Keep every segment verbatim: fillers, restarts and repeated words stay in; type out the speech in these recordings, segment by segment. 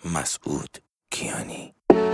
مسعود کیانی.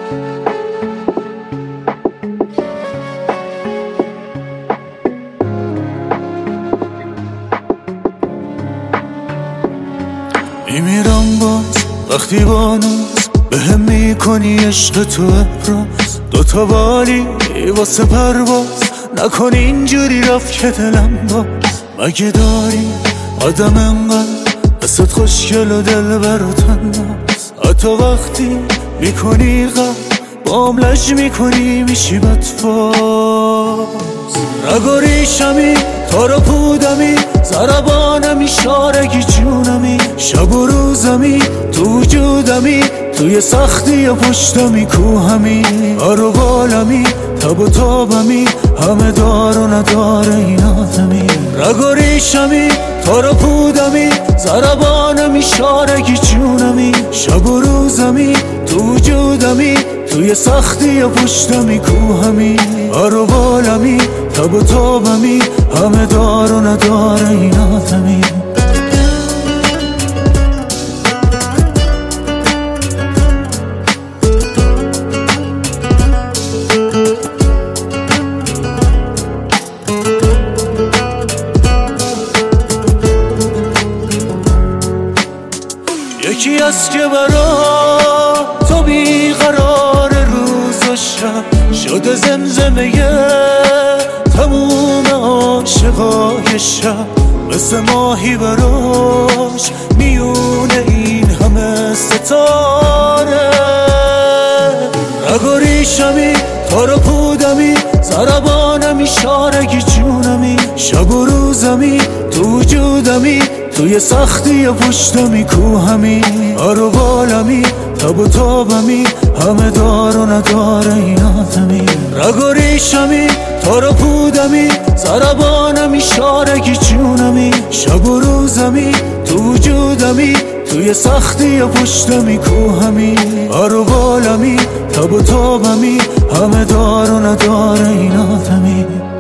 میمیرم باز وقتی بانوز به هم میکنی عشق تو ابراز، دوتا بالی واسه پرواز نکن اینجوری رفت که دلم باز. مگه داری آدم انقدر قصد خوشگل و دل بر تناز، حتی وقتی میکنی غم بام لج میکنی میشی بدفاز. نگاریشمی تارا پودمی زربانمی شارگی جونمی، شب و روزمی تو وجودمی، توی سختی و پشتمی کوهمی، آرو بالمی تب و تابمی، همه دار و ندار این آدمی. رگاریشمی تارا پودمی زربانمی شارگی جونمی، شب و روزمی تو وجودمی، توی سختی و پشتمی کوهمی، آرو بالمی تب و تابمی، همه دار و ندار این آدمی. یکی از که برا تو بیقرار روز و شب شده زمزمه تموم عاشقای شب، مثل ماهی براش میونه این همه ستاره. نگاریشمی تارا پودمی زربانمی شارگی جونمی، شب و روزمی تو وجودمی، توی سختی و پشتمی کوهمی، آرو بالمی تب و تابمی، همه دار و ندار این آدمی. رگاریشمی تارا پودمی زربانمی شارگی جونمی، شب و روزمی تو وجودمی، توی سختی و پشتمی کوهمی، آرو بالمی تب و تابمی، همه دار و ندار این آدمی.